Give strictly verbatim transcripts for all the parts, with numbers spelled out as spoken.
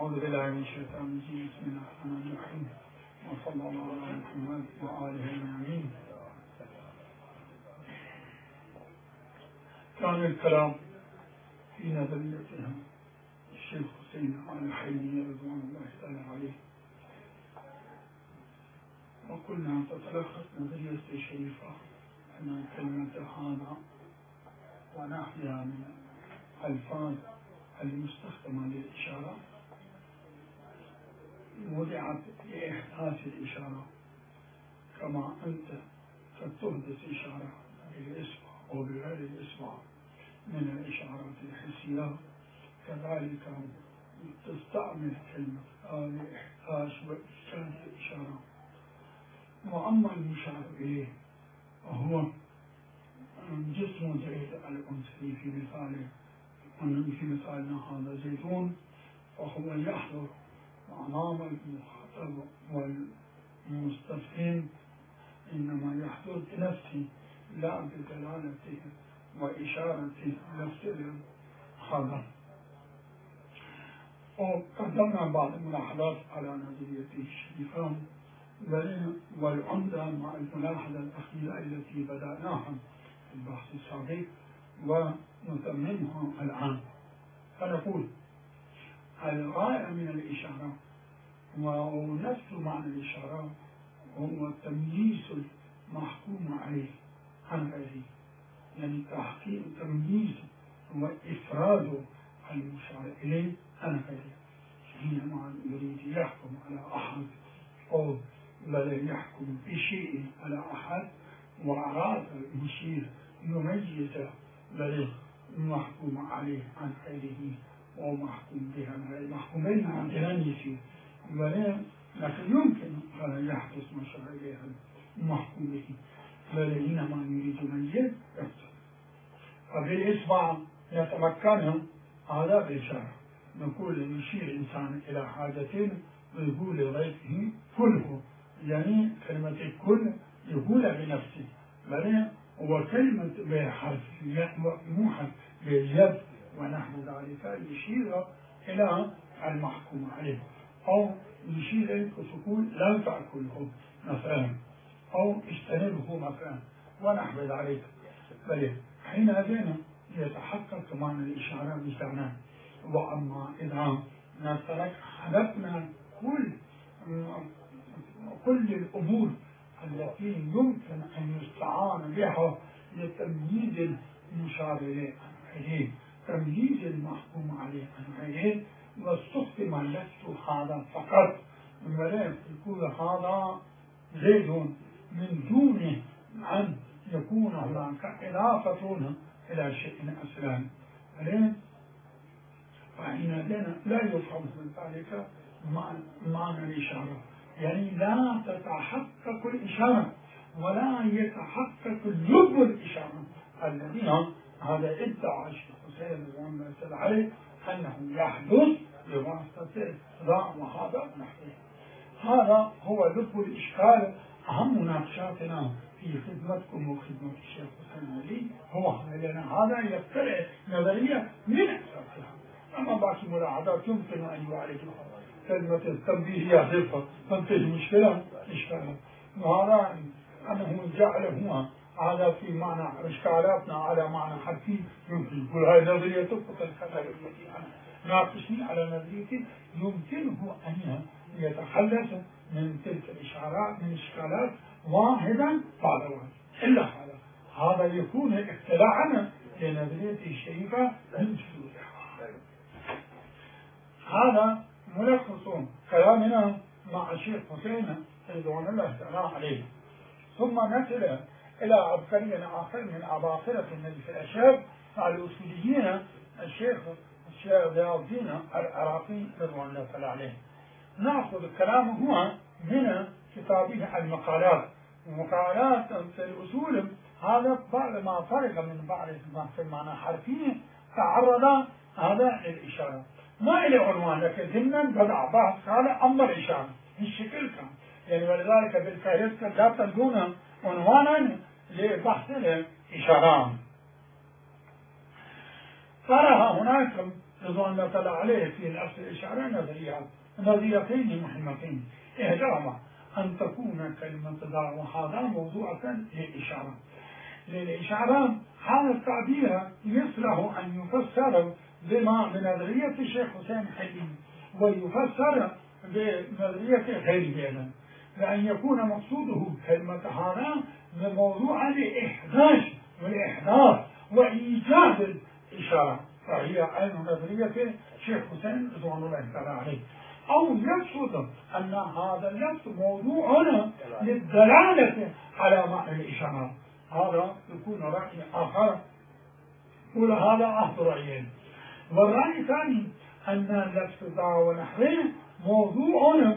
أعوذ بالله من الشيطان الرجيم بسم الله الرحمن الرحيم وصلى الله على محمد وآله أجمعين. كان الكلام في نظريتها الشيخ حسين آل حيني رضوان الله تعالى عليه، وقلنا تتلخص نظرية الشريفة أن كلمة هذا ونحوها من الألفاظ المستخدمة للإشارة وضعت لإحداث الإشارة، كما أنت قد تحدث إشارة بالإصبع أو بغير الإصبع من الإشارات الحسية، كذلك تستعمل كلمة لإحداث وإيجاد الإشارة. وأما المشار إليه وهو جسم زيد الأنثى في مثاله في مثالنا هذا زيتون، فهو يحضر أمام المخاطب والمستفهم، إنما يحضر بنفسه لا بدلالته وإشارته نفس الحضر. وقدمنا بعض الملاحظات على نظرية الشريفة، والعمدة مع الملاحظة الأخيرة التي بدأناها في البحث السابق ونتممها الآن. فنقول الغاية من الإشارة ونفس معنى الإشارة هو تمييز المحكوم عليه عن غيره، يعني تحقيق تمييز وإفراد المشار إليه عن غيره. حينما يريد يحكم على أحد أو بل يحكم بشيء على أحد وأراد المشير يميز بل المحكوم عليه عن غيره أو محكوم به عن غيره، محكومين عن غيره، لكن يمكن أن يحدث مشار إليه المحكوم به، بل إنما يريد يميز يحدث. فبالإصبع نتمكن هذا بالإشارة، نقول نشير إنسان إلى حاجتين ويقول لغيره كله، يعني كلمة كل يقول بنفسه، بل وكلمة بحرف مو حرف باليد ونحو ذلك يشير إلى المحكوم عليه، أو يشير إلى تقول لا تأكله مثلا أو اجتنبه مثلا ونحو ذلك. بل حينئذ يتحقق معنى الإشارة بتاعنا. وأما إذا نترك حدثنا كل كل الأمور التي يمكن أن يستعان بها لتمييز المشار إليه، تمييز المحكوم عليه عن غيره، واستخدم لفظ هذا فقط، ولا يقول هذا زيد من دون أن يكون هناك إضافة إلى شيء أصلا، فحينئذ لا يفهم من ذلك معنى الإشارة، يعني لا تتحقق الإشارة ولا يتحقق لب الإشارة الذي هذا ادعى الشيخ حسين رضوان الله تعالى عليه أنه يحدث بواسطة إصداء وهذا ونحوه. هذا هو لب الإشكال. أهم مناقشاتنا في خدمتكم وخدمة الشيخ حسين علي هو لأن هذا يفترع نظرية من أساسها. أما باقي ملاحظات يمكن أن يعالجها، كلمة التنبيه يحذفها تنتج مشكلة إشكالات، وهذا أنه جعله هذا في معنى إشكالاتنا على معنى حرفي يمكن يقول هاي نظريته فتنكتب التي أنا ناقشني على نظريتي يمكنه أن يتخلص من تلك الإشارات من إشكالات واحدا بعد واحد، إلا هذا هذا يكون اختلاعنا لنظرية الشريفة من جذورها. هذا ملخص كلامنا مع الشيخ حسين رضوان الله تعالى عليه. ثم نصل إلى عبقري آخر من عباقرة النبي في الأشاب على الأصوليين الشيخ الشيخ ضياء الدين العراقي رضوان الله تعالى عليه. نأخذ كلامه من كتابه المقالات. المقالات في الأصول هذا بعد ما فرق من بعض في المعنى حرفي تعرض هذا للإشارة، ما إلى عنوان لكن ضمنا بدأ بحث هذا أما الإشارة الشكل كان، يعني ولذلك بالفهرست لا تلقون عنوانا لبحث الإشارات. فرها هناك رضوان الله تعالى عليه في نفس الإشارة نظريات نظريتين مهمتين. إحداهما أن تكون كلمة ذا وهذا موضوعة للإشارة. للإشارة هذا التعبير يصلح أن يفسر بما بنظرية الشيخ حسين حلي ويفسر بنظرية غيره أيضا، لأن يكون مقصوده كلمة هذا بموضوع لإحداث والإحداث وإيجاد الإشارة، فهي عين نظرية الشيخ حسين رضوان الله تعالى عليه. أو يقصد أن هذا اللفظ موضوع للدلالة على معنى الإشارة، هذا يكون رأي آخر، ولهذا أحد رأيين. والرأي الثاني أن اللفظ ذا ونحوه موضوع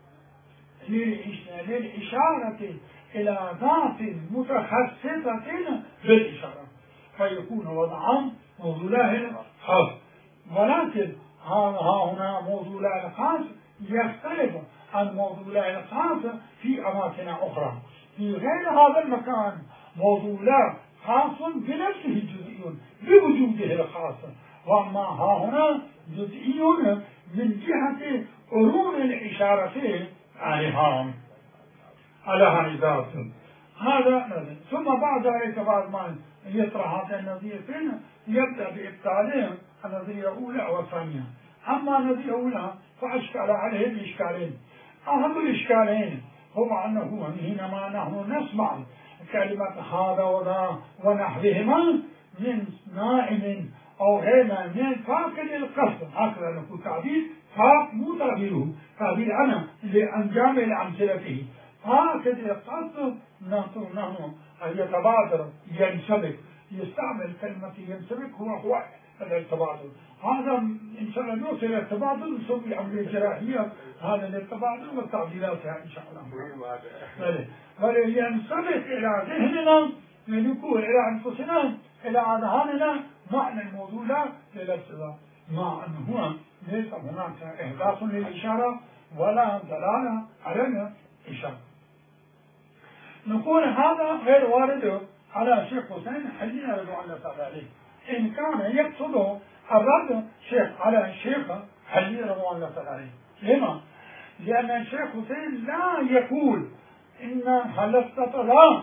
للإشارة إلى ذات متخصصة بالإشارة، فيكون وضعا موضوعان خاص. ولكن ها هنا موضوعان خاص يختلف عن موضوعان خاص في أماكن أخرى. في غير هذا المكان موضوع خاص بنفسه جزئي بوجوده الخاص، وأما ها هنا جزئي من جهة قرون الإشارة عليها على ذات. هذا نظر. ثم بعد ذلك بعد ما يطرح هذه النظريتين يبدأ بإبطالهم النظرية الأولى والثانية. أما النظرية الأولى فأشكال عليهم إشكالين. أهم الإشكالين هو أنه حينما نحن نسمع كلمة هذا وذا ونحوهما من نائم أو غير من فاقد القصد، هكذا نقول تعبير فاق مو تعبيره، تعبير أنا لأنجام الأمثلة. فاقد القصد نحن يتبادر ينسبك، يستعمل كلمة ينسبك هو هو التبادل. هذا إن شاء الله يوصل التبادل نسمي العملية الجراحية هذا التبادل والتعديلات إن شاء الله. ولينسبك إلى ذهننا لنقول إلى أنفسنا إلى أذهاننا معنى الموضوع للابتداء، مع أنه هو ليس هناك إحداث للإشارة ولا دلالة على الإشارة. نقول هذا غير وارد على الشيخ حسين حلي رضوان الله تعالى عليه، إن كان يقصد الرد شيخ على الشيخ حلي رضوان الله تعالى عليه. لما؟ لأن الشيخ حسين لا يقول إن حلفة لا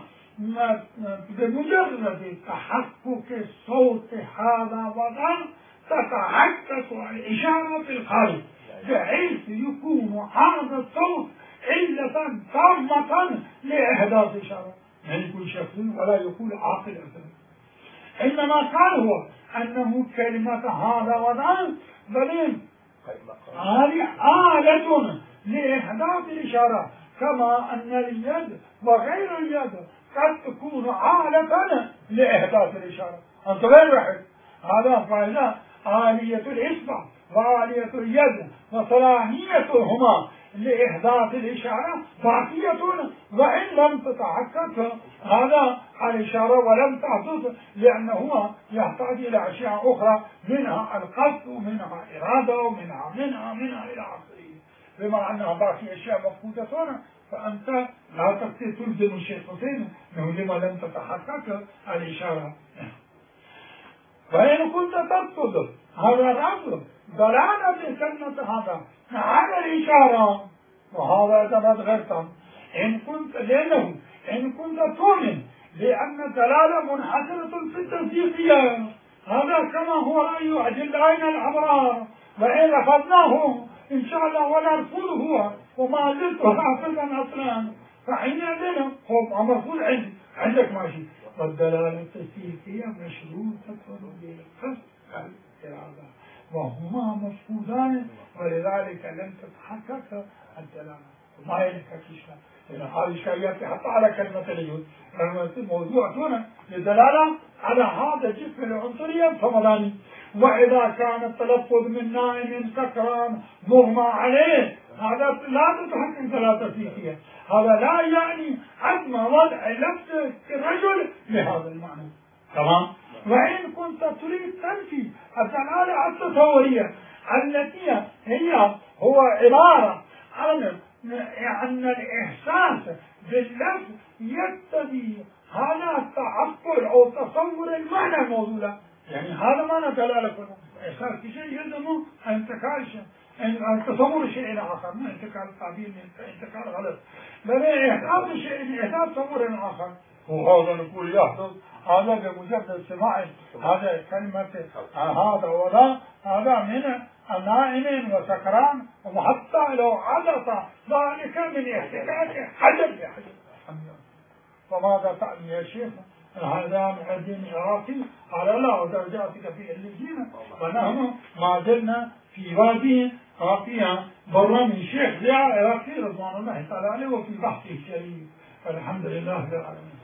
بمجرد تحقق صوت هذا وذا تتحقق الإشارة في الخارج، بحيث يكون هذا الصوت علة تامة لإحداث إشارة، لا يكون شخصي ولا يكون عاقل أصلا. إنما كان هو أنه كلمة هذا وذا بل هذه آلة لإحداث الإشارة، كما أن اليد وغير اليد قد تكون آلة لإحداث الإشارة. أنت غير واحد، هذا فإذا آلية الإصبع وآلية اليد وصلاحيتهما لإحداث الإشارة باقية، وإن لم تتحقق هذا الإشارة ولم تحدث، لأنه يحتاج إلى أشياء أخرى منها القصد ومنها إرادة ومنها منها منها إلى آخره. بما أنها باقي أشياء مفقودة فأنت لا تستطيع تلزم الشيخ حسين أنه لما لم تتحقق الإشارة. وإن كنت تقصد هذا الرجل دلالة كلمة هذا على الإشارة، وهذا دلالة غير تام. إن كنت لأنه إن كنت تؤمن لأن الدلالة منحصرة في التصديقية، هذا كما هو رأي أجلائنا الأبرار، وإن رفضناه إن شاء الله ونرفضه وما زلت حافظا أصلا، فحينئذ هو مرفوض عندي عندك ماشي. والدلالة التصديقية مشروطة بالقصد والإرادة، وهما مفقودان، ولذلك لم تتحقق الدلالة. ما يلك الإشكال، لأن هذه الإشكاليات حتى على كلمة اليد، موضوع هنا للدلالة على هذا الجسم العنصري الفضلاني. وإذا كان التلفظ من نائم سكران مغمى عليه، هذا لا تتحقق دلالة تصديقية، هذا لا يعني عدم وضع لفظ الرجل بهذا المعنى. تمام؟ وإن كنت تريد تنفي الدلالة التصورية التي هي هو عبارة عن أن الإحساس باللفظ يقتضي هذا التعقل أو تصور المعنى الموضوع، يعني هذا معنى دلالة إحساس بشيء يلزم انتقال شيء، أن تصور شيء إلى آخر، مو انتقال التعبير انتقال غلط، بل إحساس شيء إحساس تصور إلى آخر. وهذا نقول يحدث هذا بمجرد سماع هذا كلمة هذا ولا هذا من النائم وسكران، وحتى لو حدث ذلك من احتكاك حدث بحدث. فماذا تعني يا شيخ؟ هذا من الدين العراقي على لا ودرجاتك في اللجين، ونحن ما زلنا في وادي فيها برا من شيخ زياد العراقي رضوان الله تعالى عليه وفي بحثه الشريف. الحمد لله رب العالمين.